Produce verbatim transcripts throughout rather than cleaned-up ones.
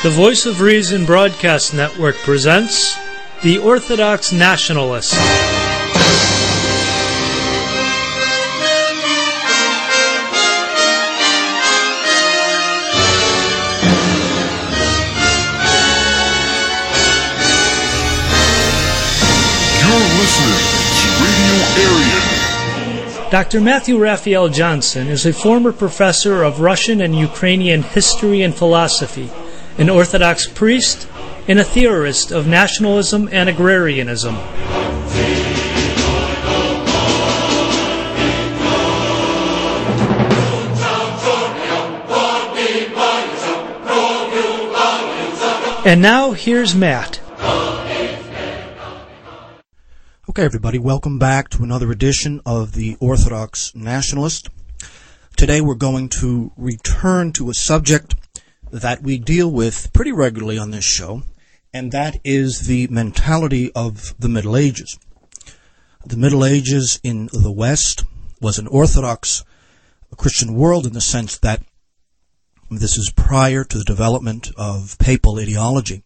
The Voice of Reason Broadcast Network presents The Orthodox Nationalist. You're listening to Radio Aryan. Doctor Matthew Raphael Johnson is a former professor of Russian and Ukrainian history and philosophy, an Orthodox priest, and a theorist of nationalism and agrarianism. And now, here's Matt. Okay, everybody, welcome back to another edition of the Orthodox Nationalist. Today we're going to return to a subject that we deal with pretty regularly on this show, and that is the mentality of the Middle Ages. The Middle Ages in the West was an Orthodox Christian world in the sense that this is prior to the development of papal ideology,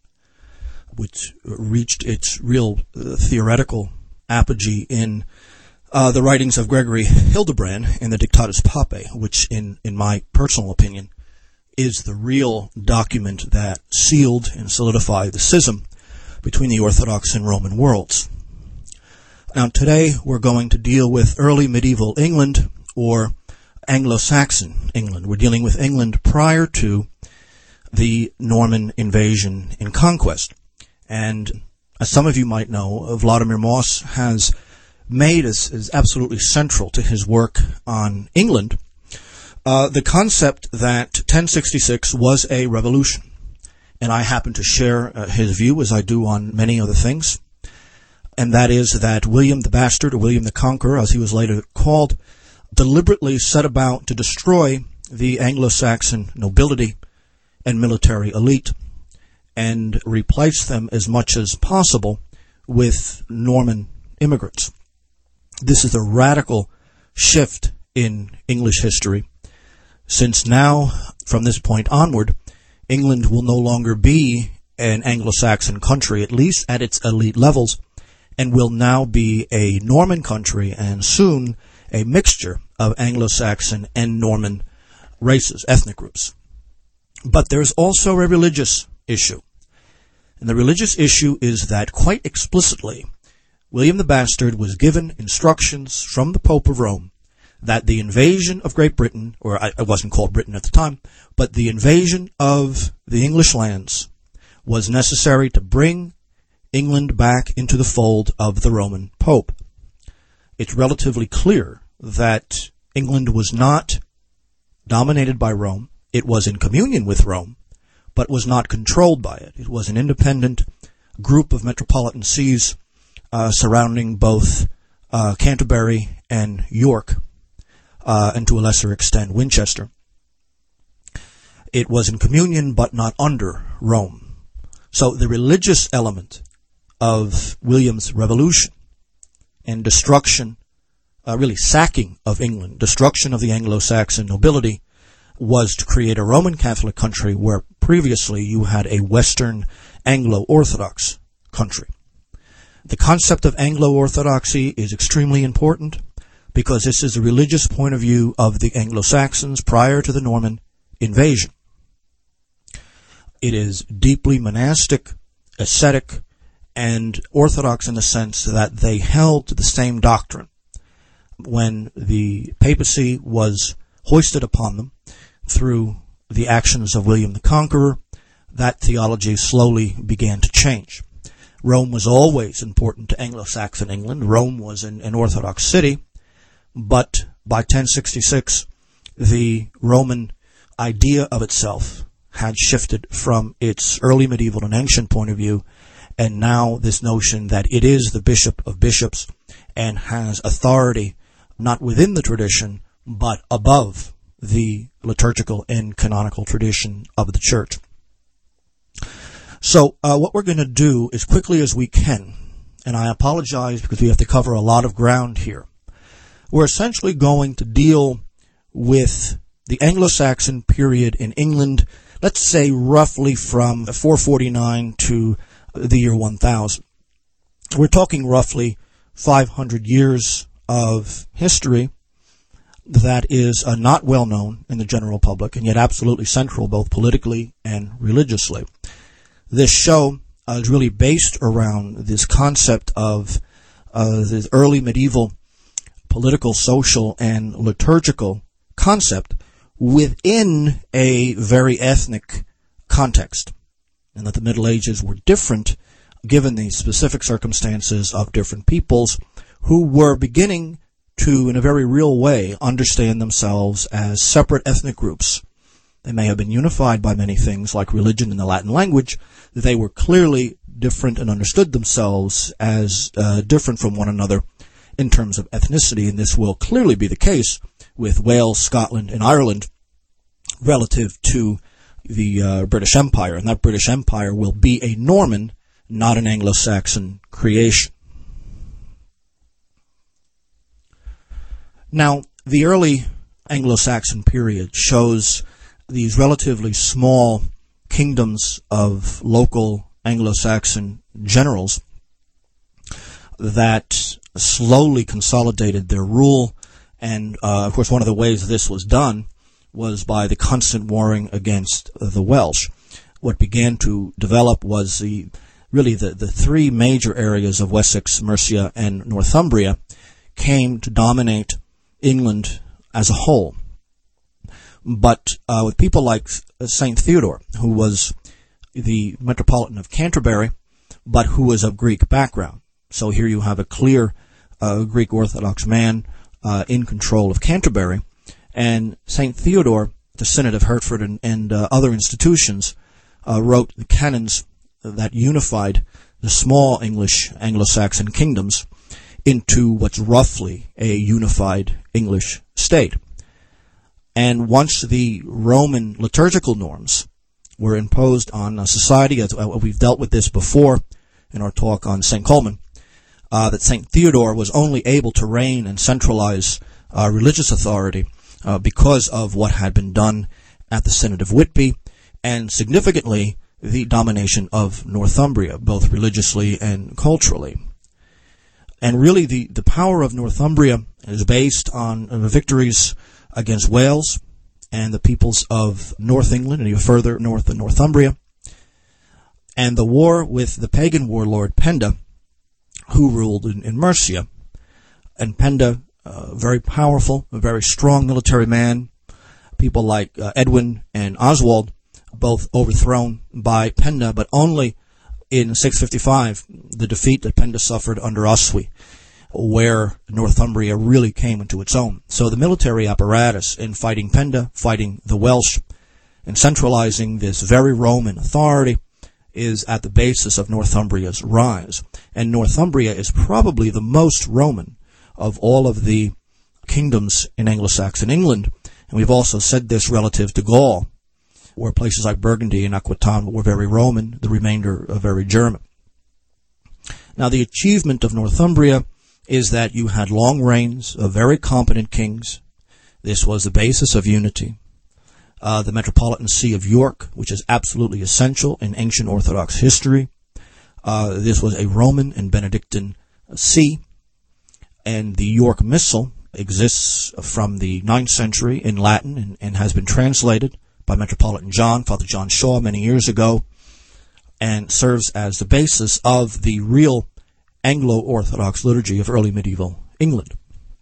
which reached its real uh, theoretical apogee in uh, the writings of Gregory Hildebrand in the Dictatus Papae, which, in, in my personal opinion, is the real document that sealed and solidified the schism between the Orthodox and Roman worlds. Now, today we're going to deal with early medieval England, or Anglo-Saxon England. We're dealing with England prior to the Norman invasion and conquest. And as some of you might know, Vladimir Moss has made as, as absolutely central to his work on England uh, the concept that ten sixty-six was a revolution. And I happen to share uh, his view, as I do on many other things. And that is that William the Bastard, or William the Conqueror, as he was later called, deliberately set about to destroy the Anglo-Saxon nobility and military elite, and replace them as much as possible with Norman immigrants. This is a radical shift in English history, since now, from this point onward, England will no longer be an Anglo-Saxon country, at least at its elite levels, and will now be a Norman country, and soon a mixture of Anglo-Saxon and Norman races, ethnic groups. But there's also a religious issue. And the religious issue is that, quite explicitly, William the Bastard was given instructions from the Pope of Rome that the invasion of Great Britain, or it wasn't called Britain at the time, but the invasion of the English lands was necessary to bring England back into the fold of the Roman Pope. It's relatively clear that England was not dominated by Rome. It was in communion with Rome, but was not controlled by it. It was an independent group of metropolitan sees uh, surrounding both uh, Canterbury and York, uh, and to a lesser extent Winchester. It was in communion, but not under Rome. So the religious element of William's revolution and destruction, uh, really sacking of England, destruction of the Anglo-Saxon nobility, was to create a Roman Catholic country where previously you had a Western Anglo-Orthodox country. The concept of Anglo-Orthodoxy is extremely important because this is a religious point of view of the Anglo-Saxons prior to the Norman invasion. It is deeply monastic, ascetic, and Orthodox in the sense that they held to the same doctrine. When the papacy was hoisted upon them through the actions of William the Conqueror, that theology slowly began to change. Rome was always important to Anglo-Saxon England. Rome was an, an Orthodox city, but by ten sixty-six, the Roman idea of itself had shifted from its early medieval and ancient point of view, and now this notion that it is the bishop of bishops and has authority not within the tradition, but above the liturgical and canonical tradition of the church. So uh, what we're going to do as quickly as we can, and I apologize because we have to cover a lot of ground here, we're essentially going to deal with the Anglo-Saxon period in England let's say roughly from four forty-nine to the year one thousand. We're talking roughly five hundred years of history that is uh, not well known in the general public, and yet absolutely central both politically and religiously. This show uh, is really based around this concept of uh, this early medieval political, social, and liturgical concept within a very ethnic context, and that the Middle Ages were different given the specific circumstances of different peoples who were beginning to, in a very real way, understand themselves as separate ethnic groups. They may have been unified by many things like religion and the Latin language. They were clearly different and understood themselves as uh, different from one another in terms of ethnicity, and this will clearly be the case with Wales, Scotland, and Ireland relative to the uh, British Empire, and that British Empire will be a Norman, not an Anglo-Saxon creation. Now, the early Anglo-Saxon period shows these relatively small kingdoms of local Anglo-Saxon generals that slowly consolidated their rule, and uh, of course one of the ways this was done was by the constant warring against the Welsh. What began to develop was the really the, the three major areas of Wessex, Mercia, and Northumbria came to dominate England as a whole. But uh, with people like Saint Theodore, who was the Metropolitan of Canterbury, but who was of Greek background. So here you have a clear uh, Greek Orthodox man uh, in control of Canterbury. And Saint Theodore, the Synod of Hertford and, and uh, other institutions, uh, wrote the canons that unified the small English Anglo-Saxon kingdoms into what's roughly a unified English state. And once the Roman liturgical norms were imposed on uh, society, as uh, we've dealt with this before in our talk on Saint Colman, uh, that Saint Theodore was only able to reign and centralize uh, religious authority uh, because of what had been done at the Synod of Whitby, and significantly the domination of Northumbria, both religiously and culturally. And really the, the power of Northumbria is based on uh, victories against Wales and the peoples of North England and even further north than Northumbria, and the war with the pagan warlord Penda, who ruled in, in Mercia. And Penda, uh, very powerful, a very strong military man, people like uh, Edwin and Oswald, both overthrown by Penda, but only in six fifty-five, the defeat that Penda suffered under Oswy, where Northumbria really came into its own. So the military apparatus in fighting Penda, fighting the Welsh, and centralizing this very Roman authority is at the basis of Northumbria's rise. And Northumbria is probably the most Roman of all of the kingdoms in Anglo-Saxon England. And we've also said this relative to Gaul, where places like Burgundy and Aquitaine were very Roman, the remainder are very German. Now, the achievement of Northumbria is that you had long reigns of very competent kings. This was the basis of unity. Uh, the Metropolitan See of York, which is absolutely essential in ancient Orthodox history. Uh, this was a Roman and Benedictine see, and the York Missal exists from the ninth century in Latin and, and has been translated by Metropolitan John, Father John Shaw, many years ago, and serves as the basis of the real Anglo-Orthodox liturgy of early medieval England.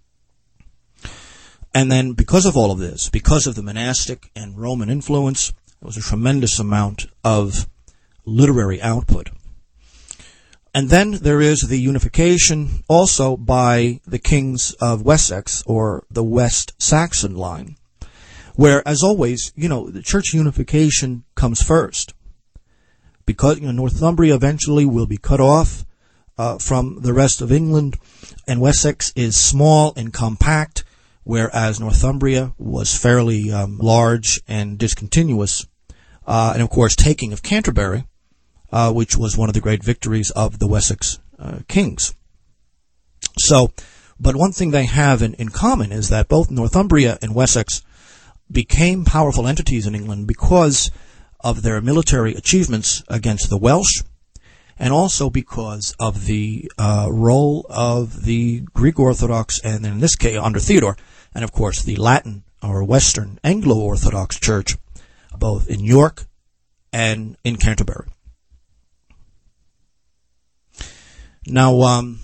And then because of all of this, because of the monastic and Roman influence, there was a tremendous amount of literary output. And then there is the unification also by the kings of Wessex, or the West Saxon line, where, as always, you know, the church unification comes first. Because, you know, Northumbria eventually will be cut off uh, from the rest of England, and Wessex is small and compact, whereas Northumbria was fairly um, large and discontinuous. Uh, and, of course, taking of Canterbury, uh, which was one of the great victories of the Wessex uh, kings. So, but one thing they have in, in common is that both Northumbria and Wessex became powerful entities in England because of their military achievements against the Welsh, and also because of the uh, role of the Greek Orthodox, and in this case under Theodore, and of course the Latin or Western Anglo-Orthodox Church, both in York and in Canterbury. Now, um,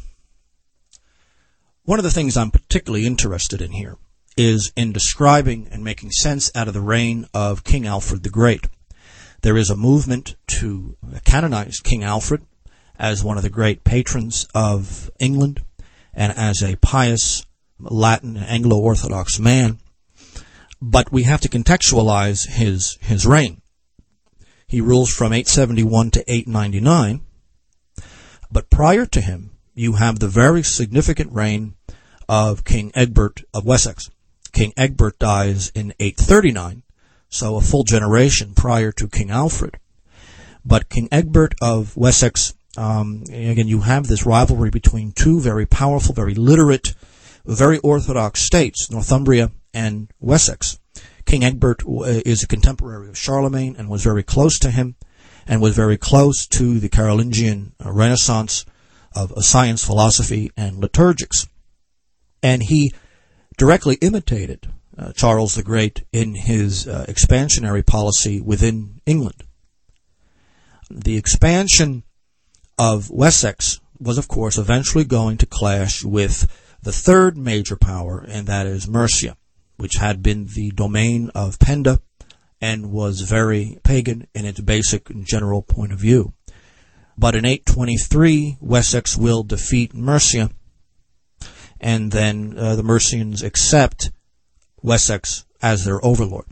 one of the things I'm particularly interested in here is in describing and making sense out of the reign of King Alfred the Great. There is a movement to canonize King Alfred as one of the great patrons of England and as a pious Latin Anglo-Orthodox man. But we have to contextualize his, his reign. He rules from eight seventy-one to eight ninety-nine, but prior to him, you have the very significant reign of King Egbert of Wessex. King Egbert dies in eight thirty-nine, so a full generation prior to King Alfred. But King Egbert of Wessex, um, again, you have this rivalry between two very powerful, very literate, very orthodox states, Northumbria and Wessex. King Egbert is a contemporary of Charlemagne and was very close to him, and was very close to the Carolingian Renaissance of science, philosophy, and liturgics. And he directly imitated uh, Charles the Great in his uh, expansionary policy within England. The expansion of Wessex was, of course, eventually going to clash with the third major power, and that is Mercia, which had been the domain of Penda and was very pagan in its basic and general point of view. But in eight twenty-three, Wessex will defeat Mercia, and then uh, the Mercians accept Wessex as their overlord.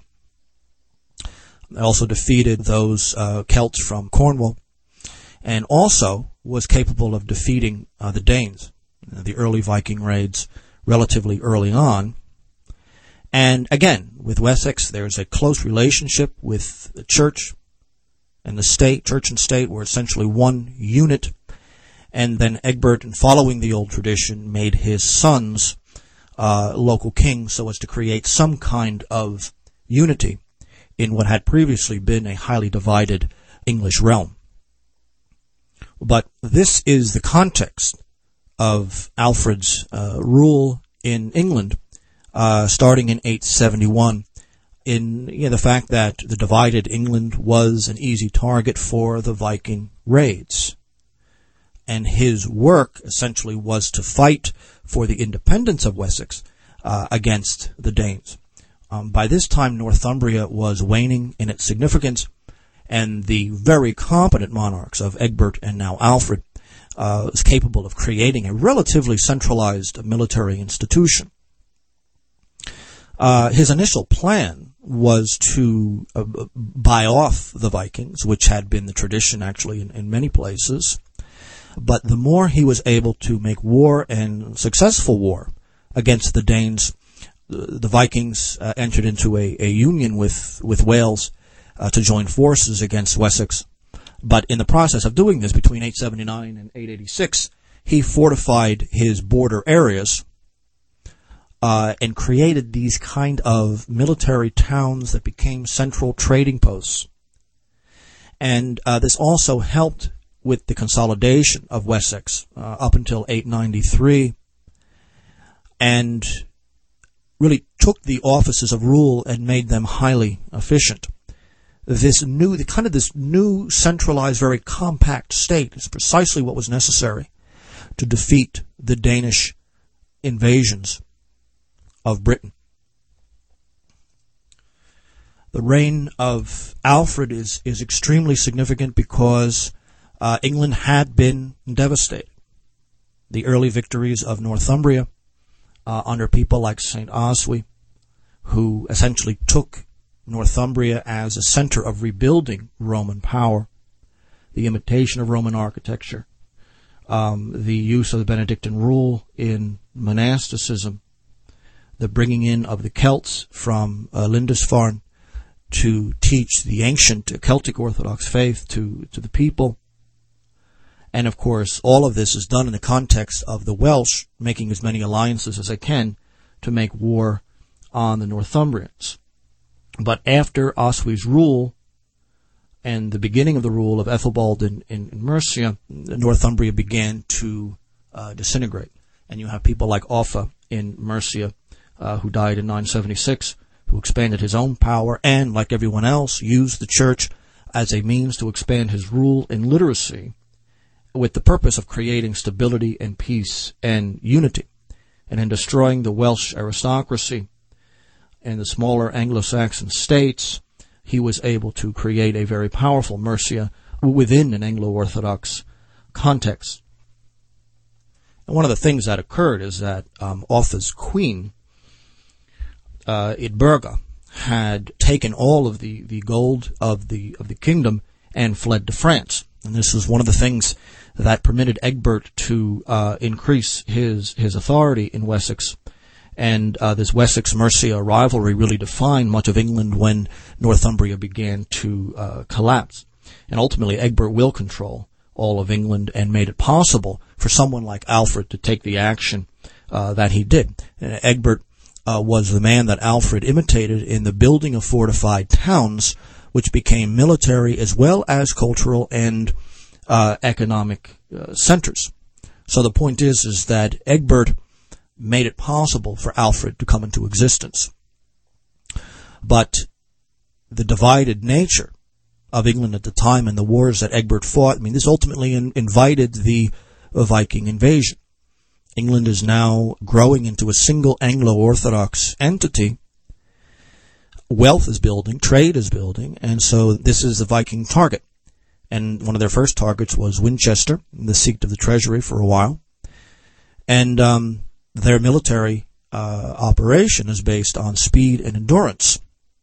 They also defeated those uh, Celts from Cornwall, and also was capable of defeating uh, the Danes, uh, the early Viking raids relatively early on. And again, with Wessex, there's a close relationship with the church and the state. Church and state were essentially one unit. And then Egbert, in following the old tradition, made his sons uh, local kings so as to create some kind of unity in what had previously been a highly divided English realm. But this is the context of Alfred's uh, rule in England, Uh, starting in eight seventy-one, in you know, the fact that the divided England was an easy target for the Viking raids. And his work essentially was to fight for the independence of Wessex uh, against the Danes. Um, by this time, Northumbria was waning in its significance, and the very competent monarchs of Egbert and now Alfred uh, was capable of creating a relatively centralized military institution. Uh, his initial plan was to uh, buy off the Vikings, which had been the tradition actually in, in many places. But the more he was able to make war, and successful war, against the Danes, the, the Vikings uh, entered into a, a union with, with Wales uh, to join forces against Wessex. But in the process of doing this, between eight seventy-nine and eight eighty-six, he fortified his border areas Uh, and created these kind of military towns that became central trading posts. And uh, this also helped with the consolidation of Wessex uh, up until eight ninety-three, and really took the offices of rule and made them highly efficient. This new, the kind of this new centralized, very compact state is precisely what was necessary to defeat the Danish invasions of Britain. The reign of Alfred is, is extremely significant because uh, England had been devastated. The early victories of Northumbria uh, under people like Saint Oswy, who essentially took Northumbria as a center of rebuilding Roman power, the imitation of Roman architecture, um, the use of the Benedictine rule in monasticism, the bringing in of the Celts from uh, Lindisfarne to teach the ancient Celtic Orthodox faith to, to the people. And, of course, all of this is done in the context of the Welsh making as many alliances as they can to make war on the Northumbrians. But after Oswy's rule, and the beginning of the rule of Ethelbald in, in, in Mercia, Northumbria began to uh, disintegrate. And you have people like Offa in Mercia, uh, who died in nine seventy-six, who expanded his own power and, like everyone else, used the church as a means to expand his rule in literacy with the purpose of creating stability and peace and unity. And in destroying the Welsh aristocracy and the smaller Anglo-Saxon states, he was able to create a very powerful Mercia within an Anglo-Orthodox context. And one of the things that occurred is that um, Offa's queen, uh, Edburga, had taken all of the, the gold of the of the kingdom and fled to France. And this was one of the things that permitted Egbert to uh, increase his his authority in Wessex. And uh, this Wessex-Mercia rivalry really defined much of England when Northumbria began to uh, collapse. And ultimately, Egbert will control all of England and made it possible for someone like Alfred to take the action uh, that he did. And Egbert uh, was the man that Alfred imitated in the building of fortified towns, which became military as well as cultural and uh, economic uh, centers. So the point is, is that Egbert made it possible for Alfred to come into existence. But the divided nature of England at the time and the wars that Egbert fought, I mean, this ultimately in, invited the uh, Viking invasion. England is now growing into a single Anglo-Orthodox entity. Wealth is building, trade is building, and so this is the Viking target. And one of their first targets was Winchester, the seat of the treasury for a while. And um, their military uh, operation is based on speed and endurance.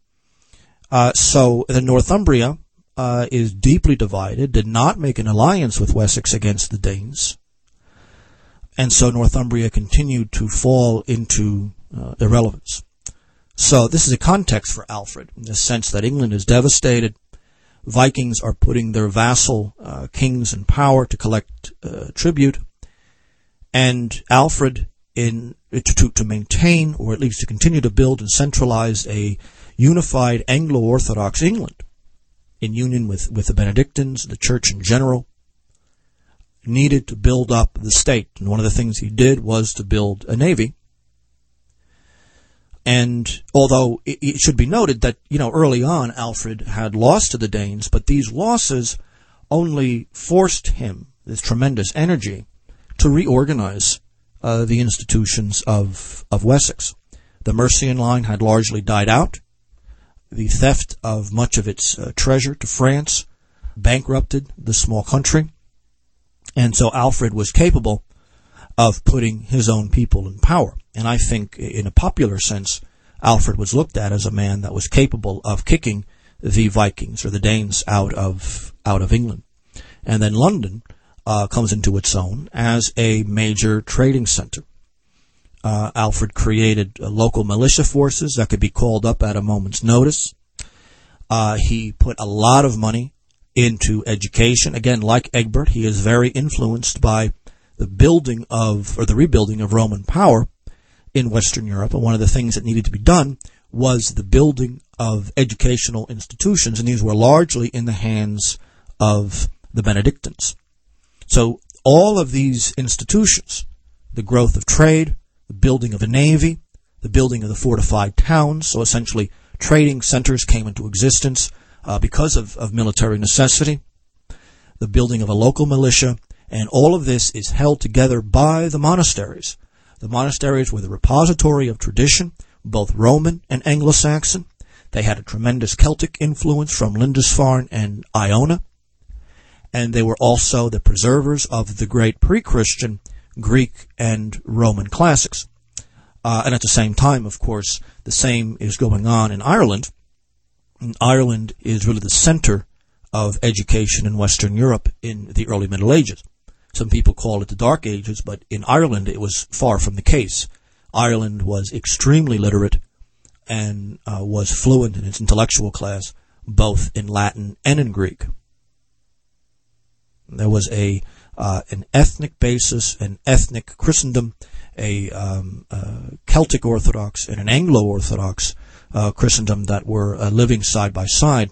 Uh, so the Northumbria uh, is deeply divided, did not make an alliance with Wessex against the Danes. And so Northumbria continued to fall into uh, irrelevance. So this is a context for Alfred, in the sense that England is devastated. Vikings are putting their vassal uh, kings in power to collect uh, tribute. And Alfred, in to, to maintain, or at least to continue to build and centralize a unified Anglo-Orthodox England in union with, with the Benedictines, the church in general, needed to build up the state. And one of the things he did was to build a navy. And although it, it should be noted that, you know, early on Alfred had lost to the Danes, but these losses only forced him, this tremendous energy, to reorganize uh, the institutions of, of Wessex. The Mercian line had largely died out. The theft of much of its uh, treasure to France bankrupted the small country. And so Alfred was capable of putting his own people in power. And I think, in a popular sense, Alfred was looked at as a man that was capable of kicking the Vikings or the Danes out of out of England. And then London uh, comes into its own as a major trading center. Uh, Alfred created uh, local militia forces that could be called up at a moment's notice. Uh, he put a lot of money into education. Again, like Egbert, he is very influenced by the building of, or the rebuilding of Roman power in Western Europe. And one of the things that needed to be done was the building of educational institutions, and these were largely in the hands of the Benedictines. So all of these institutions, the growth of trade, the building of a navy, the building of the fortified towns, so essentially trading centers came into existence uh, because of, of military necessity, the building of a local militia, and all of this is held together by the monasteries. The monasteries were the repository of tradition, both Roman and Anglo-Saxon. They had a tremendous Celtic influence from Lindisfarne and Iona, and they were also the preservers of the great pre-Christian Greek and Roman classics. Uh, and at the same time, of course, the same is going on in Ireland. And Ireland is really the center of education in Western Europe in the early Middle Ages. Some people call it the Dark Ages, but in Ireland it was far from the case. Ireland was extremely literate and uh, was fluent in its intellectual class, both in Latin and in Greek. There was a uh, an ethnic basis, an ethnic Christendom, a um, uh, Celtic Orthodox and an Anglo-Orthodox uh, Christendom that were uh, living side by side,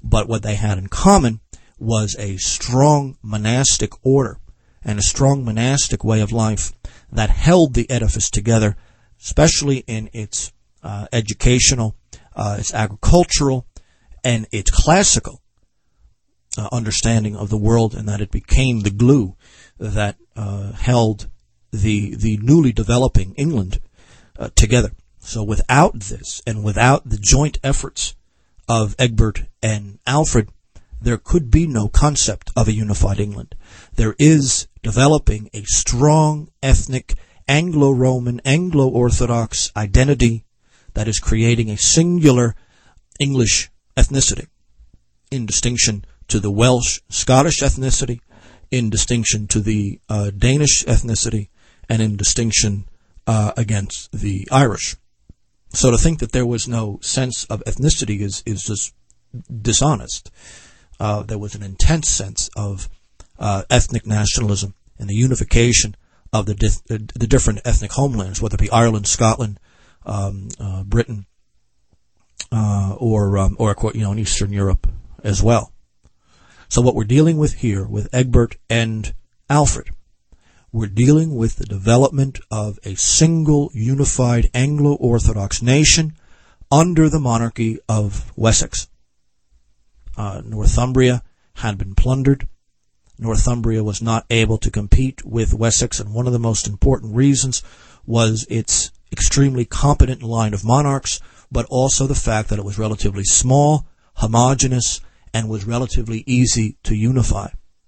but what they had in common was a strong monastic order and a strong monastic way of life that held the edifice together, especially in its uh, educational, uh, its agricultural, and its classical uh, understanding of the world, and that it became the glue that uh, held the the newly developing England uh, together. So without this, and without the joint efforts of Egbert and Alfred, there could be no concept of a unified England. There is developing a strong ethnic Anglo-Roman, Anglo-Orthodox identity that is creating a singular English ethnicity, in distinction to the Welsh, Scottish ethnicity, in distinction to the uh, Danish ethnicity, and in distinction uh, against the Irish. So to think that there was no sense of ethnicity is, is just dishonest. Uh, there was an intense sense of uh, ethnic nationalism and the unification of the dif- the different ethnic homelands, whether it be Ireland, Scotland, um, uh, Britain, uh, or um, or you know in Eastern Europe as well. So what we're dealing with here with Egbert and Alfred, we're dealing with the development of a single unified Anglo-Orthodox nation under the monarchy of Wessex. Uh, Northumbria had been plundered. Northumbria was not able to compete with Wessex, and one of the most important reasons was its extremely competent line of monarchs, but also the fact that it was relatively small, homogeneous, and was relatively easy to unify.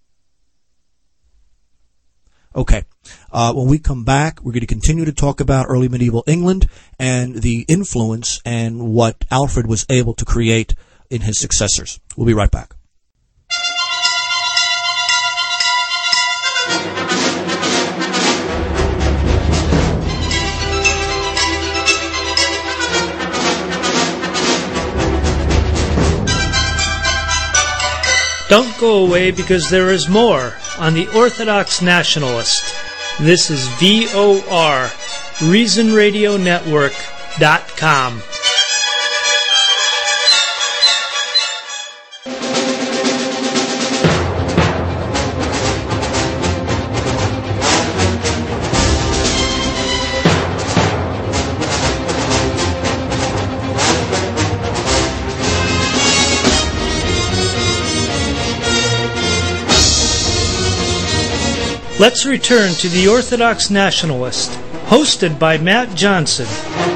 Okay, uh, when we come back, we're going to continue to talk about early medieval England and the influence and what Alfred was able to create in his successors. We'll be right back. Don't go away, because there is more on the Orthodox Nationalist. This is V O R, Reason Radio Network dot com. Let's return to the Orthodox Nationalist, hosted by Matt Johnson.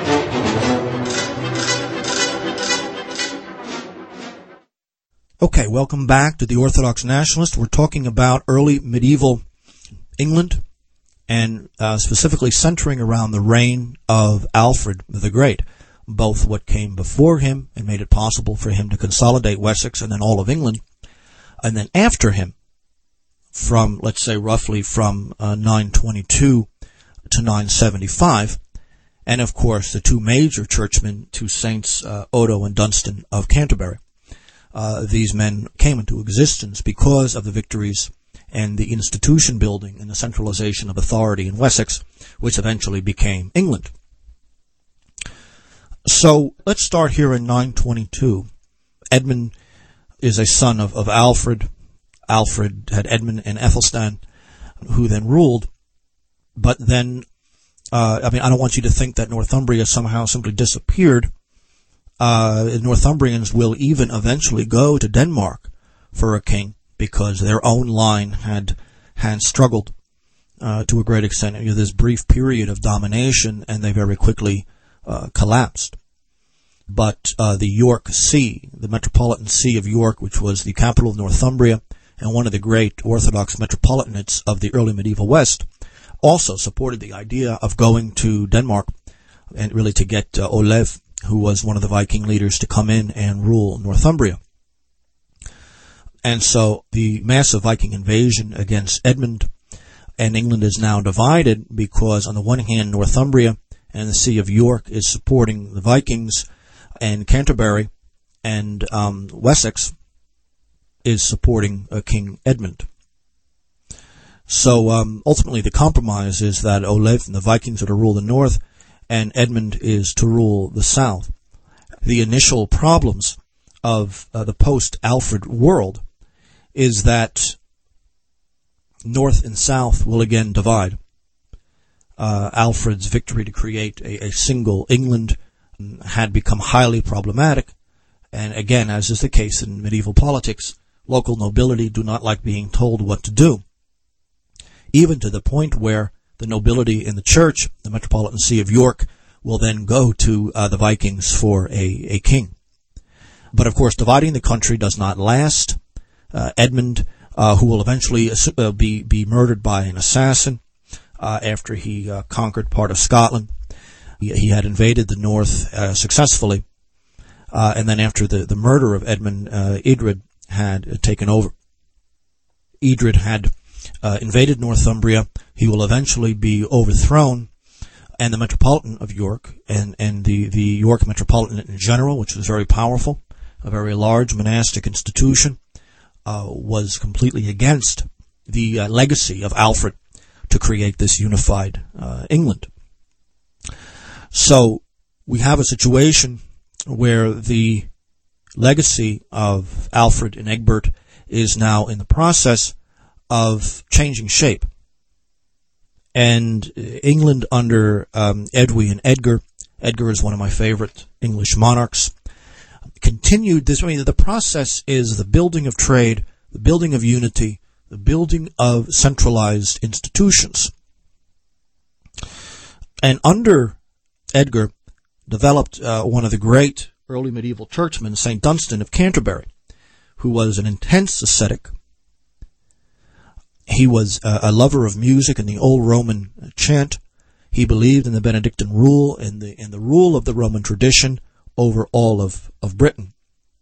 Okay, welcome back to the Orthodox Nationalist. We're talking about early medieval England, and uh, specifically centering around the reign of Alfred the Great, both what came before him and made it possible for him to consolidate Wessex and then all of England, and then after him, from, let's say, roughly from uh, nine twenty-two to nine seventy-five, and of course the two major churchmen, two saints, uh, Odo and Dunstan of Canterbury. Uh, these men came into existence because of the victories and the institution building and the centralization of authority in Wessex, which eventually became England. So let's start here in nine twenty-two. Edmund is a son of, of Alfred. Alfred had Edmund and Ethelstan, who then ruled. But then, uh, I mean, I don't want you to think that Northumbria somehow simply disappeared. Uh, Northumbrians will even eventually go to Denmark for a king, because their own line had had struggled uh, to a great extent. You know, this brief period of domination, and they very quickly uh, collapsed. But uh, the York See, the Metropolitan See of York, which was the capital of Northumbria and one of the great Orthodox metropolitanates of the early medieval West, also supported the idea of going to Denmark and really to get uh, Olev, who was one of the Viking leaders, to come in and rule Northumbria. And so the massive Viking invasion against Edmund, and England is now divided because on the one hand Northumbria and the See of York is supporting the Vikings, and Canterbury and um, Wessex is supporting uh, King Edmund. So um, ultimately the compromise is that Olev and the Vikings are to rule the north, and Edmund is to rule the south. The initial problems of uh, the post-Alfred world is that North and South will again divide. Uh, Alfred's victory to create a, a single England had become highly problematic, and again, as is the case in medieval politics, local nobility do not like being told what to do, even to the point where the nobility in the church, the Metropolitan See of York, will then go to uh, the Vikings for a, a king. But of course, dividing the country does not last. Uh, Edmund, uh, who will eventually uh, be, be murdered by an assassin uh, after he uh, conquered part of Scotland. He, he had invaded the north uh, successfully, uh, and then after the, the murder of Edmund, uh, Edred had uh, taken over. Edred had uh, invaded Northumbria. He will eventually be overthrown, and the Metropolitan of York and, and the, the York Metropolitan in general, which was very powerful, a very large monastic institution, uh, was completely against the uh, legacy of Alfred to create this unified uh, England. So we have a situation where the legacy of Alfred and Egbert is now in the process of changing shape. And England under um, Edwy and Edgar, Edgar is one of my favorite English monarchs, continued this. I mean, the process is the building of trade, the building of unity, the building of centralized institutions. And under Edgar developed uh, one of the great early medieval churchmen, Saint Dunstan of Canterbury, who was an intense ascetic. He was uh, a lover of music and the old Roman chant. He believed in the Benedictine rule, in the in the rule of the Roman tradition over all of, of Britain.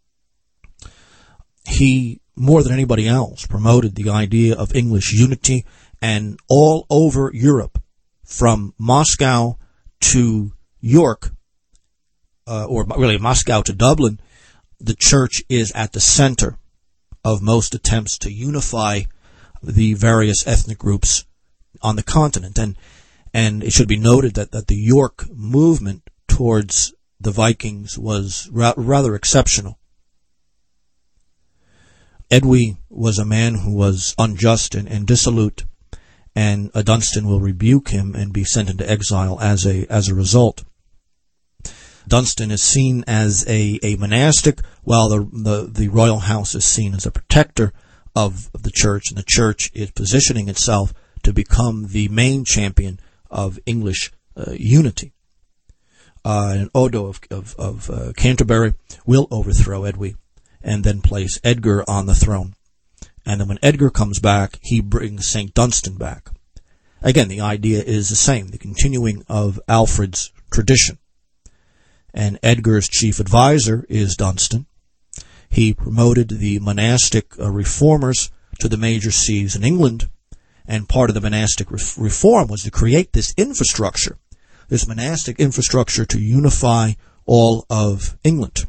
He, more than anybody else, promoted the idea of English unity, and all over Europe, from Moscow to York, uh, or really Moscow to Dublin, the church is at the center of most attempts to unify the various ethnic groups on the continent. And and it should be noted that, that the York movement towards the Vikings was ra- rather exceptional. Edwy was a man who was unjust and, and dissolute, and uh, Dunstan will rebuke him and be sent into exile as a as a result. Dunstan is seen as a, a monastic, while the, the the royal house is seen as a protector of, of the church, and the church is positioning itself to become the main champion of English uh, unity. Uh, and Odo of, of, of uh, Canterbury will overthrow Edwy and then place Edgar on the throne. And then when Edgar comes back, he brings Saint Dunstan back. Again, the idea is the same, the continuing of Alfred's tradition. And Edgar's chief advisor is Dunstan. He promoted the monastic uh, reformers to the major sees in England, and part of the monastic re- reform was to create this infrastructure, this monastic infrastructure to unify all of England.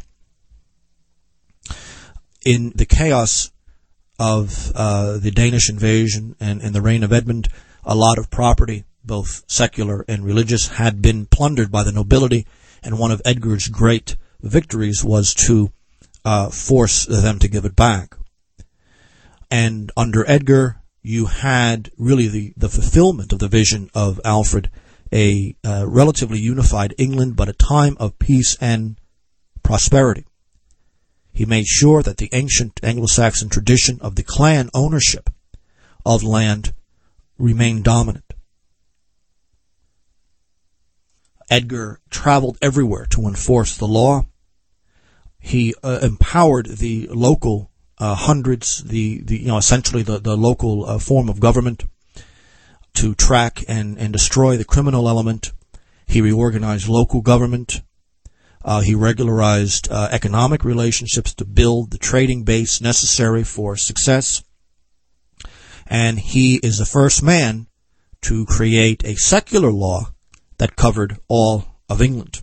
In the chaos of uh, the Danish invasion and, and the reign of Edmund, a lot of property, both secular and religious, had been plundered by the nobility, and one of Edgar's great victories was to uh, force them to give it back. And under Edgar, you had really the, the fulfillment of the vision of Alfred, a uh, relatively unified England, but a time of peace and prosperity. He made sure that the ancient Anglo-Saxon tradition of the clan ownership of land remained dominant. Edgar traveled everywhere to enforce the law. He uh, empowered the local uh, hundreds, the, the you know essentially the, the local uh, form of government, to track and, and destroy the criminal element. He reorganized local government. Uh, he regularized uh, economic relationships to build the trading base necessary for success. And he is the first man to create a secular law that covered all of England.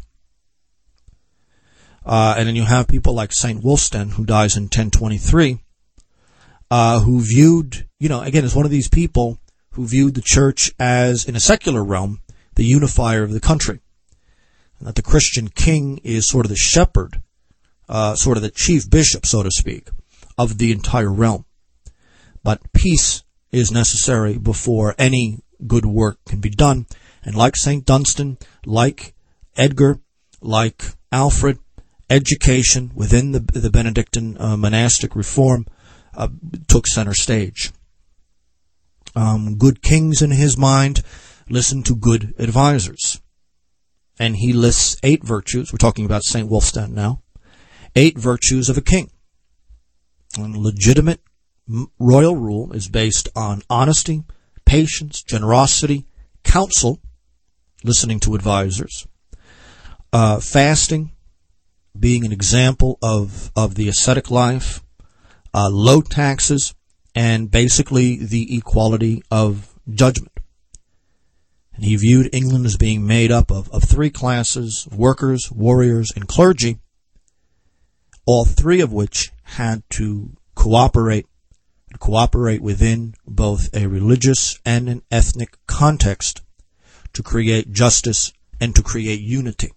Uh, and then you have people like Saint Wulfstan, who dies in ten twenty-three, uh, who viewed, you know, again, as one of these people who viewed the church as, in a secular realm, the unifier of the country. And that the Christian king is sort of the shepherd uh, sort of the chief bishop, so to speak, of the entire realm. But peace is necessary before any good work can be done. And like Saint Dunstan, like Edgar, like Alfred, education within the, the Benedictine uh, monastic reform uh, took center stage. Um, good kings in his mind listen to good advisors. And he lists eight virtues. We're talking about Saint Wulfstan now. Eight virtues of a king. And legitimate royal rule is based on honesty, patience, generosity, counsel, listening to advisors, uh, fasting, being an example of, of the ascetic life, uh, low taxes, and basically the equality of judgment. And he viewed England as being made up of, of three classes, workers, warriors, and clergy, all three of which had to cooperate, cooperate within both a religious and an ethnic context to create justice and to create unity.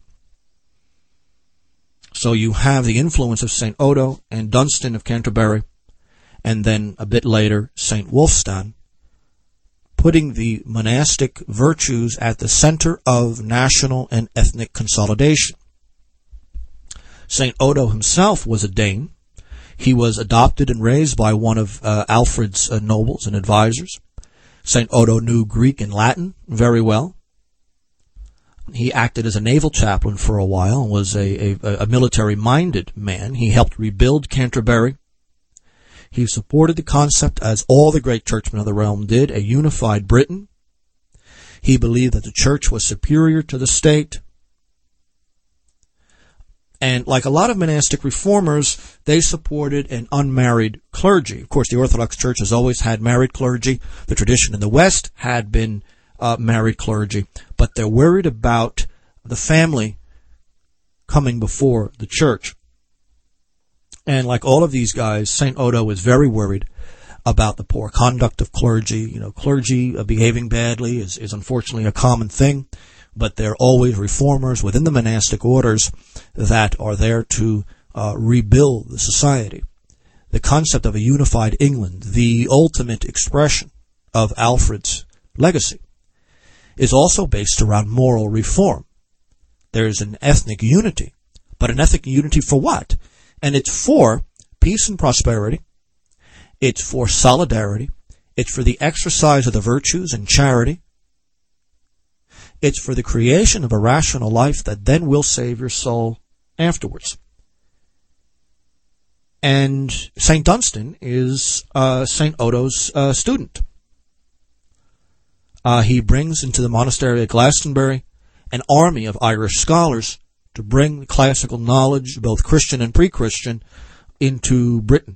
So you have the influence of Saint Odo and Dunstan of Canterbury, and then a bit later Saint Wulfstan, putting the monastic virtues at the center of national and ethnic consolidation. Saint Odo himself was a Dane. He was adopted and raised by one of uh, Alfred's uh, nobles and advisors. Saint Odo knew Greek and Latin very well. He acted as a naval chaplain for a while and was a, a, a military-minded man. He helped rebuild Canterbury. He supported the concept, as all the great churchmen of the realm did, a unified Britain. He believed that the church was superior to the state. And like a lot of monastic reformers, they supported an unmarried clergy. Of course, the Orthodox Church has always had married clergy. The tradition in the West had been uh, married clergy. But they're worried about the family coming before the church. And like all of these guys, Saint Odo was very worried about the poor conduct of clergy. You know, clergy uh, behaving badly is, is unfortunately a common thing, but there are always reformers within the monastic orders that are there to uh, rebuild the society. The concept of a unified England, the ultimate expression of Alfred's legacy, is also based around moral reform. There's an ethnic unity, but an ethnic unity for what? And it's for peace and prosperity. It's for solidarity. It's for the exercise of the virtues and charity. It's for the creation of a rational life that then will save your soul afterwards. And Saint Dunstan is uh, Saint Odo's uh, student. Uh, he brings into the monastery at Glastonbury an army of Irish scholars to bring classical knowledge, both Christian and pre-Christian, into Britain.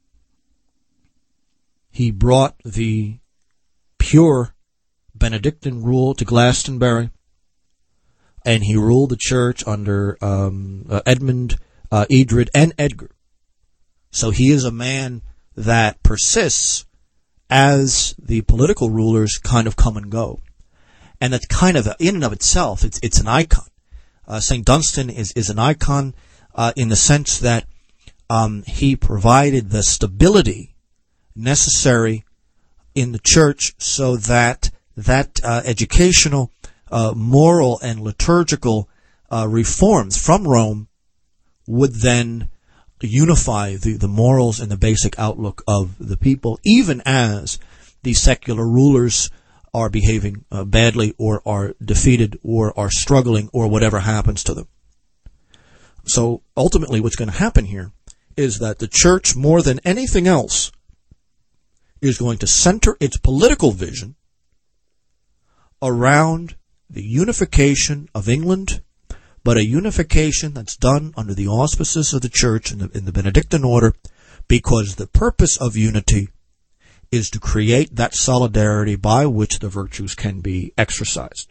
He brought the pure Benedictine rule to Glastonbury, and he ruled the church under um, uh, Edmund, uh, Edred, and Edgar. So he is a man that persists as the political rulers kind of come and go. And that's kind of, in and of itself, it's, it's an icon. Uh, Saint Dunstan is, is an icon uh, in the sense that um, he provided the stability necessary in the church so that that uh, educational, uh, moral, and liturgical uh, reforms from Rome would then unify the, the morals and the basic outlook of the people, even as the secular rulers are behaving uh, badly or are defeated or are struggling or whatever happens to them. So ultimately what's going to happen here is that the church, more than anything else, is going to center its political vision around the unification of England, but a unification that's done under the auspices of the church in the, in the Benedictine order, because the purpose of unity is to create that solidarity by which the virtues can be exercised.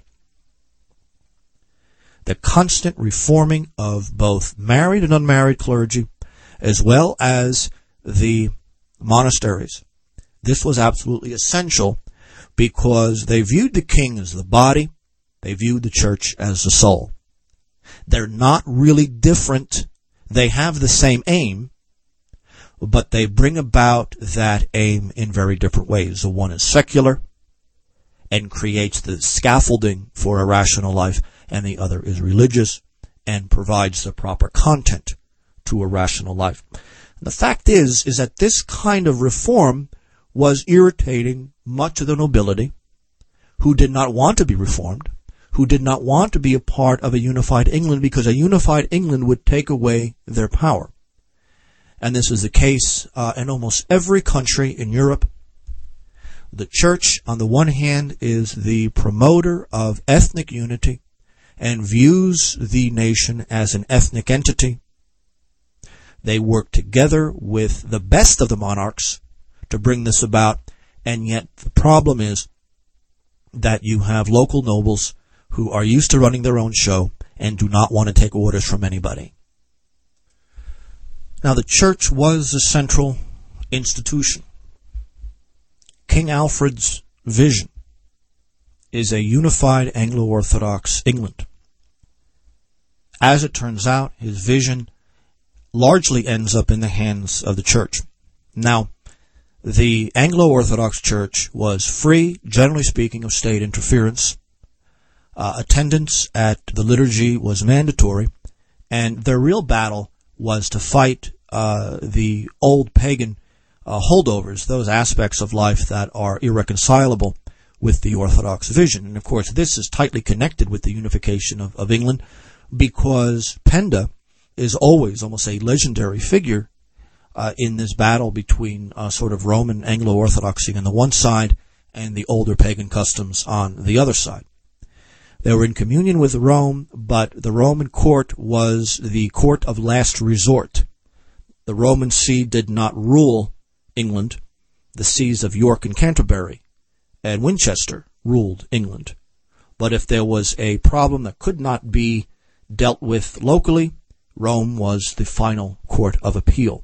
The constant reforming of both married and unmarried clergy, as well as the monasteries. This was absolutely essential because they viewed the king as the body, they viewed the church as the soul. They're not really different They have the same aim, but they bring about that aim in very different ways. The one is secular and creates the scaffolding for a rational life, and the other is religious and provides the proper content to a rational life. And the fact is, is that this kind of reform was irritating much of the nobility, who did not want to be reformed, who did not want to be a part of a unified England, because a unified England would take away their power. And this is the case uh, in almost every country in Europe. The church, on the one hand, is the promoter of ethnic unity and views the nation as an ethnic entity. They work together with the best of the monarchs to bring this about, and yet the problem is that you have local nobles who are used to running their own show and do not want to take orders from anybody. Now, the church was a central institution. King Alfred's vision is a unified Anglo-Orthodox England. As it turns out, his vision largely ends up in the hands of the church. Now, the Anglo-Orthodox Church was free, generally speaking, of state interference. Uh, attendance at the liturgy was mandatory, and their real battle was to fight uh, the old pagan uh, holdovers, those aspects of life that are irreconcilable with the Orthodox vision. And of course, this is tightly connected with the unification of, of England, because Penda is always almost a legendary figure uh, in this battle between uh, sort of Roman Anglo-Orthodoxy on the one side and the older pagan customs on the other side. They were in communion with Rome, but the Roman court was the court of last resort. The Roman see did not rule England. The sees of York and Canterbury and Winchester ruled England. But if there was a problem that could not be dealt with locally, Rome was the final court of appeal.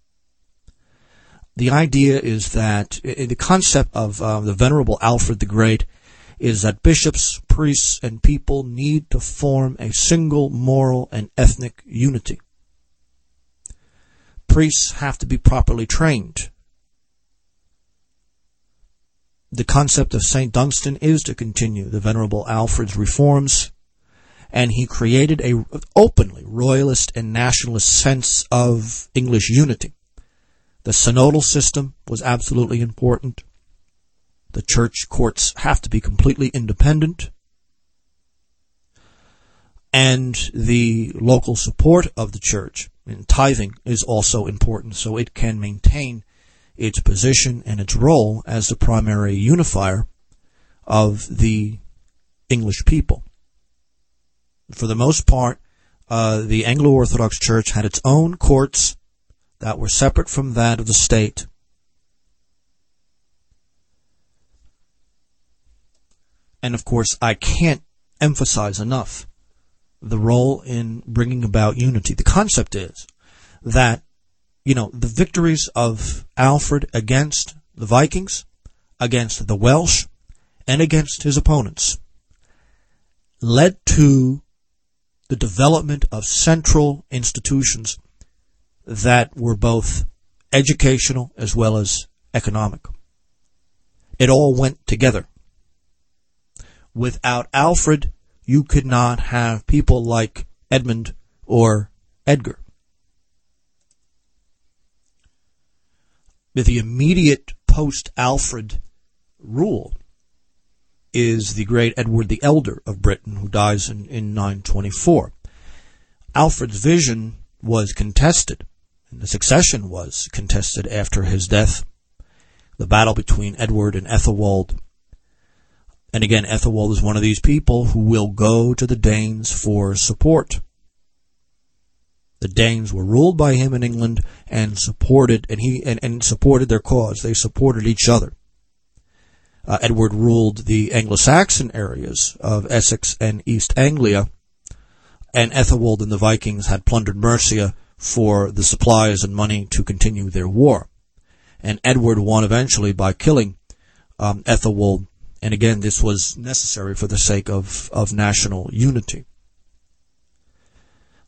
The idea is that the concept of uh, the Venerable Alfred the Great is that bishops, priests, and people need to form a single moral and ethnic unity. Priests have to be properly trained. The concept of Saint Dunstan is to continue the Venerable Alfred's reforms, and he created a openly royalist and nationalist sense of English unity. The synodal system was absolutely important. The church courts have to be completely independent. And the local support of the church in tithing is also important, so it can maintain its position and its role as the primary unifier of the English people. For the most part, uh, the Anglo-Orthodox Church had its own courts that were separate from that of the state. And of course, I can't emphasize enough the role in bringing about unity. The concept is that, you know, the victories of Alfred against the Vikings, against the Welsh, and against his opponents led to the development of central institutions that were both educational as well as economic. It all went together. Without Alfred, you could not have people like Edmund or Edgar. The immediate post-Alfred rule is the great Edward the Elder of Britain, who dies in, in nine twenty-four. Alfred's vision was contested, and the succession was contested after his death. The battle between Edward and Ethelwald. And again, Ethelwald is one of these people who will go to the Danes for support. The Danes were ruled by him in England and supported and he and, and supported their cause. They supported each other. Uh, Edward ruled the Anglo-Saxon areas of Essex and East Anglia, and Ethelwald and the Vikings had plundered Mercia for the supplies and money to continue their war. And Edward won eventually by killing um, Ethelwald. And again, this was necessary for the sake of, of national unity.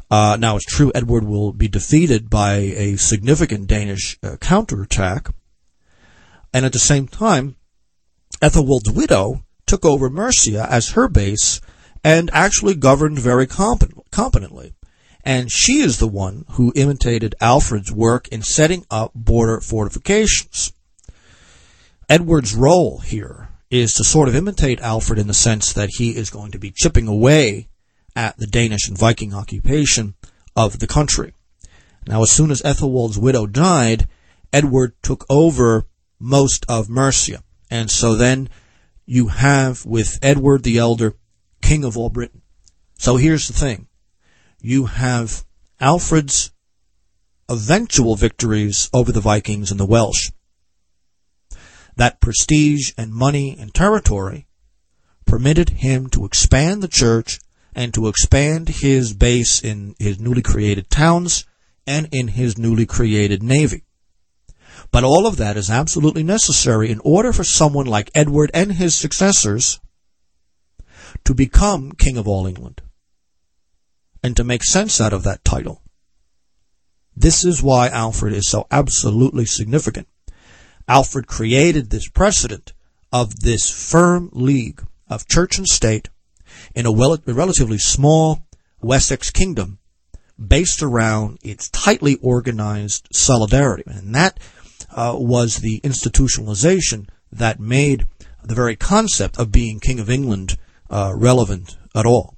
Uh, now, it's true Edward will be defeated by a significant Danish uh, counterattack, and at the same time, Ethelwold's widow took over Mercia as her base and actually governed very competent, competently. And she is the one who imitated Alfred's work in setting up border fortifications. Edward's role here is to sort of imitate Alfred in the sense that he is going to be chipping away at the Danish and Viking occupation of the country. Now, as soon as Ethelwold's widow died, Edward took over most of Mercia. And so then you have, with Edward the Elder, king of all Britain. So here's the thing. You have Alfred's eventual victories over the Vikings and the Welsh. That prestige and money and territory permitted him to expand the church and to expand his base in his newly created towns and in his newly created navy. But all of that is absolutely necessary in order for someone like Edward and his successors to become King of all England and to make sense out of that title. This is why Alfred is so absolutely significant. Alfred created this precedent of this firm league of church and state in a, well, a relatively small Wessex kingdom based around its tightly organized solidarity. And that uh, was the institutionalization that made the very concept of being King of England uh, relevant at all.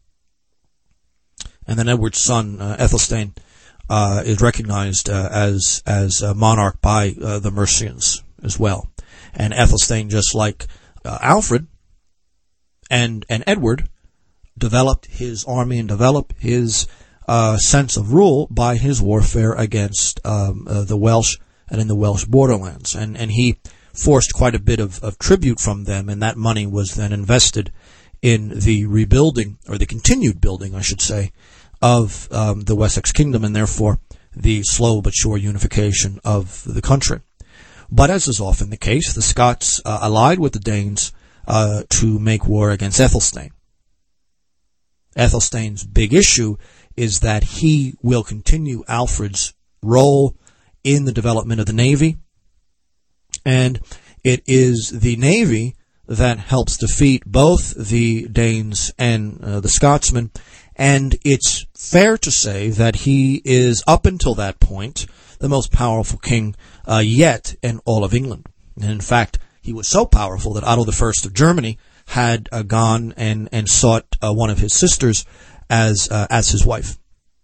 And then Edward's son, uh, Aethelstan, uh, is recognized uh, as as a monarch by uh, the Mercians as well. And Aethelstan, just like uh, Alfred and and Edward, developed his army and developed his uh, sense of rule by his warfare against um, uh, the Welsh and in the Welsh borderlands. And and he forced quite a bit of, of tribute from them, and that money was then invested in the rebuilding, or the continued building, I should say, of um, the Wessex Kingdom, and therefore the slow but sure unification of the country. But as is often the case, the Scots uh, allied with the Danes uh, to make war against Aethelstan. Aethelstan's big issue is that he will continue Alfred's role in the development of the navy, and it is the navy that helps defeat both the Danes and uh, the Scotsmen, and it's fair to say that he is, up until that point, the most powerful king uh, yet in all of England. And in fact, he was so powerful that Otto the First of Germany had uh, gone and, and sought uh, one of his sisters as uh, as his wife.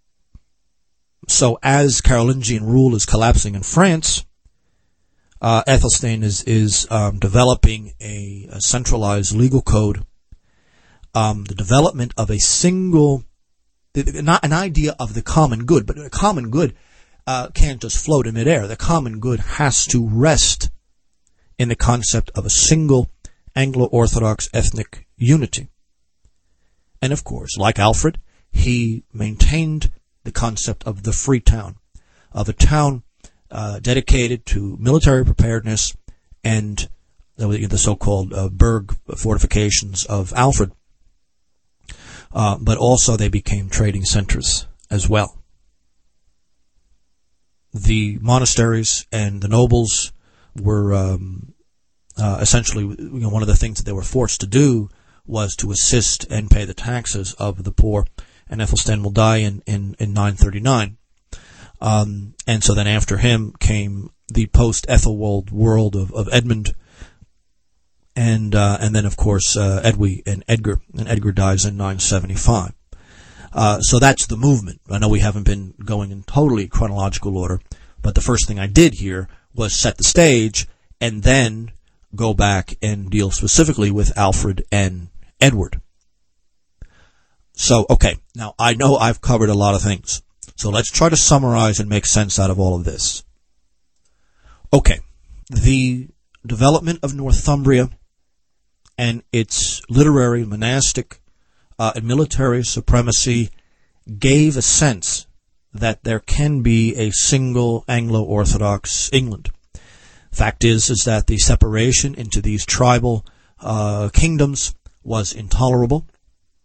So as Carolingian rule is collapsing in France, uh, Aethelstan is, is um, developing a, a centralized legal code, um, the development of a single, not an idea of the common good, but a common good uh, can't just float in midair. The common good has to rest in the concept of a single Anglo-Orthodox ethnic unity. And of course, like Alfred, he maintained the concept of the free town, of a town uh, dedicated to military preparedness and the, the so-called uh, Berg fortifications of Alfred. Uh, but also they became trading centers as well. The monasteries and the nobles were um, uh, essentially, you know, one of the things that they were forced to do was to assist and pay the taxes of the poor. And Aethelstan will die in, in, in nine thirty-nine. Um, and so then after him came the post-Ethelwold world of, of Edmund, and uh, and then, of course, uh, Edwy and Edgar. And Edgar dies in nine seventy-five. Uh, so that's the movement. I know we haven't been going in totally chronological order, but the first thing I did here was set the stage and then go back and deal specifically with Alfred and Edward. So, okay, now I know I've covered a lot of things. So let's try to summarize and make sense out of all of this. Okay, the development of Northumbria and its literary, monastic, uh, and military supremacy gave a sense that there can be a single Anglo-Orthodox England. Fact is, is that the separation into these tribal uh, kingdoms was intolerable.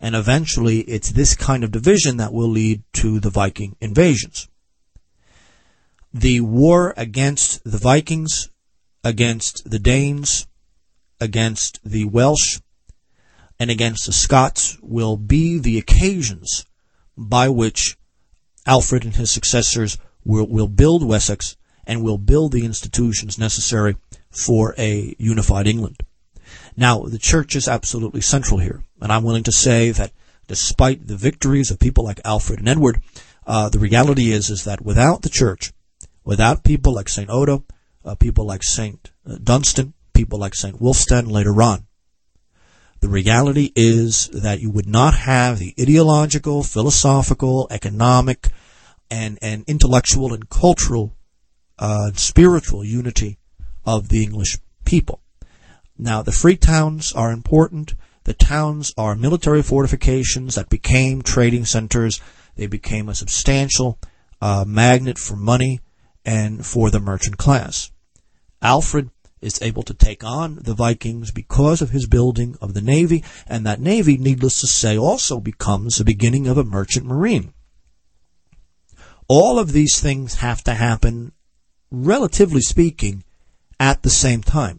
And eventually it's this kind of division that will lead to the Viking invasions. The war against the Vikings, against the Danes, against the Welsh, and against the Scots will be the occasions by which Alfred and his successors will, will build Wessex and will build the institutions necessary for a unified England. Now, the church is absolutely central here, and I'm willing to say that despite the victories of people like Alfred and Edward, uh, the reality is, is that without the church, without people like Saint Odo, uh, people like Saint Dunstan, people like Saint Wulfstan later on, the reality is that you would not have the ideological, philosophical, economic, and, and intellectual and cultural, uh, spiritual unity of the English people. Now, the free towns are important. The towns are military fortifications that became trading centers. They became a substantial uh, magnet for money and for the merchant class. Alfred is able to take on the Vikings because of his building of the navy, and that navy, needless to say, also becomes the beginning of a merchant marine. All of these things have to happen, relatively speaking, at the same time.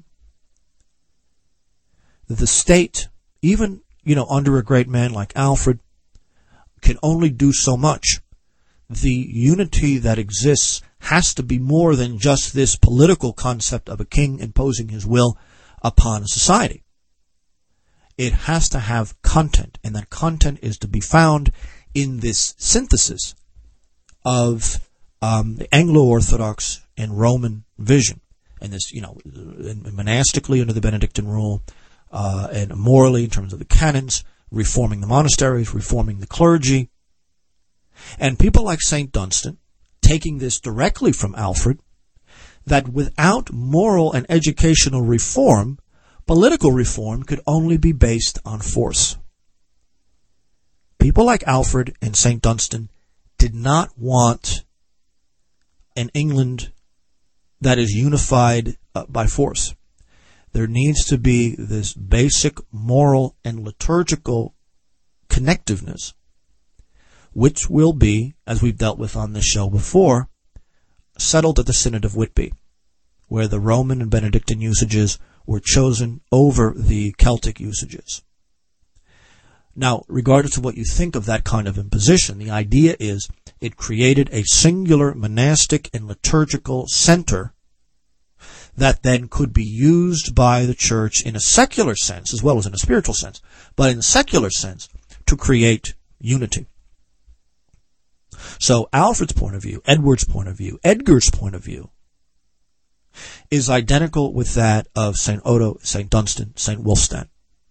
The state, even, you know, under a great man like Alfred, can only do so much. The unity that exists has to be more than just this political concept of a king imposing his will upon society. It has to have content, and that content is to be found in this synthesis of um, the Anglo-Orthodox and Roman vision, and this, you know, monastically under the Benedictine rule, uh, and morally in terms of the canons, reforming the monasteries, reforming the clergy, and people like Saint Dunstan, taking this directly from Alfred, that without moral and educational reform, political reform could only be based on force. People like Alfred and Saint Dunstan did not want an England that is unified uh, by force. There needs to be this basic moral and liturgical connectiveness, which will be, as we've dealt with on this show before, settled at the Synod of Whitby, where the Roman and Benedictine usages were chosen over the Celtic usages. Now, regardless of what you think of that kind of imposition, the idea is it created a singular monastic and liturgical center that then could be used by the church in a secular sense as well as in a spiritual sense, but in a secular sense to create unity. So Alfred's point of view, Edward's point of view, Edgar's point of view is identical with that of Saint Odo, Saint Dunstan, Saint Wulfstan.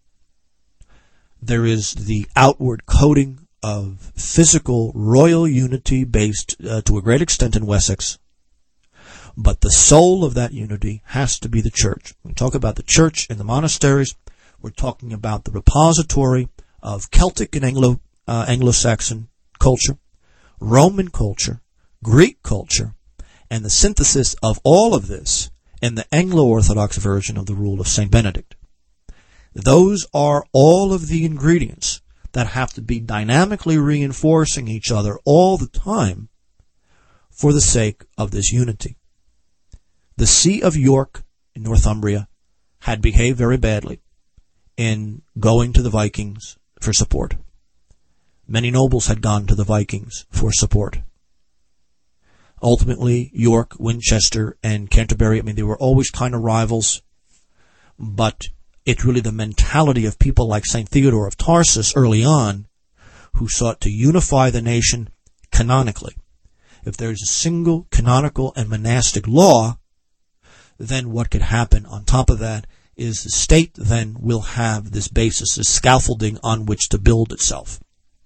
There is the outward coding of physical royal unity based uh, to a great extent in Wessex, but the soul of that unity has to be the church. When we talk about the church and the monasteries, we're talking about the repository of Celtic and Anglo, uh, Anglo-Saxon culture, Roman culture, Greek culture, and the synthesis of all of this in the Anglo-Orthodox version of the rule of Saint Benedict. Those are all of the ingredients that have to be dynamically reinforcing each other all the time for the sake of this unity. The See of York in Northumbria had behaved very badly in going to the Vikings for support. Many nobles had gone to the Vikings for support. Ultimately, York, Winchester, and Canterbury, I mean, they were always kind of rivals, but it's really the mentality of people like Saint Theodore of Tarsus early on who sought to unify the nation canonically. If there's a single canonical and monastic law, then what could happen on top of that is the state then will have this basis, this scaffolding on which to build itself.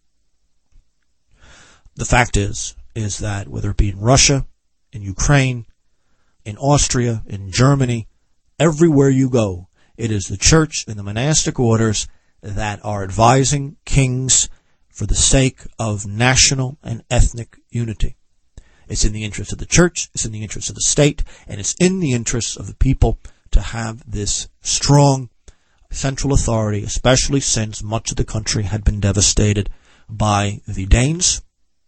The fact is, is that whether it be in Russia, in Ukraine, in Austria, in Germany, everywhere you go, it is the church and the monastic orders that are advising kings for the sake of national and ethnic unity. It's in the interest of the church, it's in the interest of the state, and it's in the interest of the people to have this strong central authority, especially since much of the country had been devastated by the Danes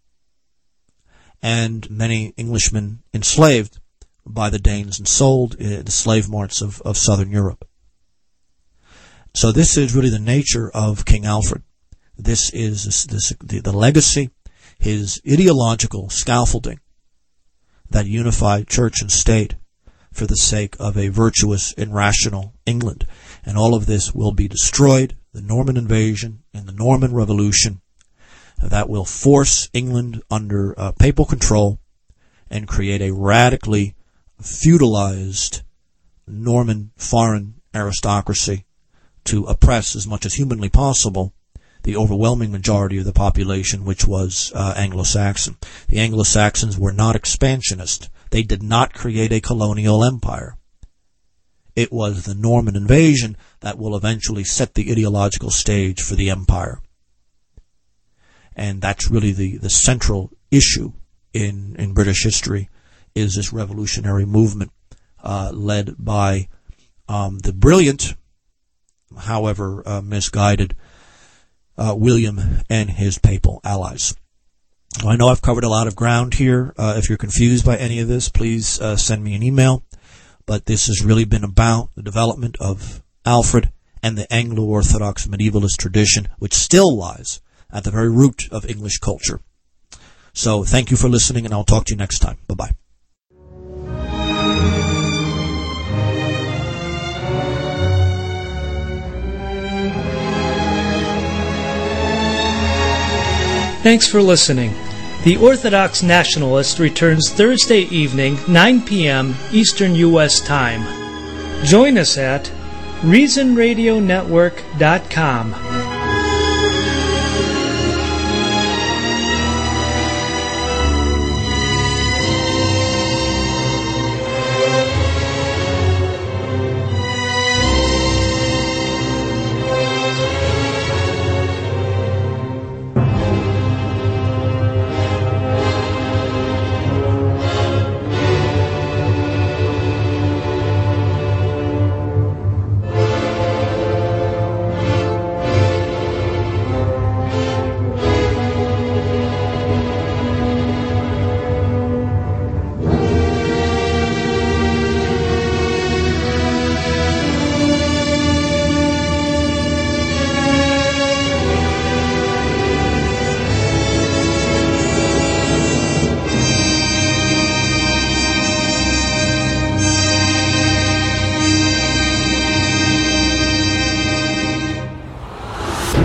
and many Englishmen enslaved by the Danes and sold in the slave marts of, of southern Europe. So this is really the nature of King Alfred. This is this, this, the, the legacy, his ideological scaffolding that unified church and state for the sake of a virtuous and rational England. And all of this will be destroyed, the Norman invasion and the Norman Revolution, that will force England under uh, papal control and create a radically feudalized Norman foreign aristocracy to oppress as much as humanly possible the overwhelming majority of the population, which was uh, Anglo-Saxon. The Anglo-Saxons were not expansionist. They did not create a colonial empire. It was the Norman invasion that will eventually set the ideological stage for the empire. And that's really the, the central issue in, in British history, is this revolutionary movement uh, led by um, the brilliant, however uh, misguided, uh, William and his papal allies. I know I've covered a lot of ground here. Uh, if you're confused by any of this, please uh, send me an email. But this has really been about the development of Alfred and the Anglo-Orthodox medievalist tradition, which still lies at the very root of English culture. So thank you for listening, and I'll talk to you next time. Bye-bye. Thanks for listening. The Orthodox Nationalist returns Thursday evening, nine p.m. Eastern U S Time. Join us at reason radio network dot com.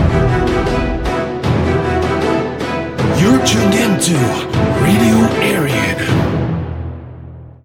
You're tuned into Radio Area.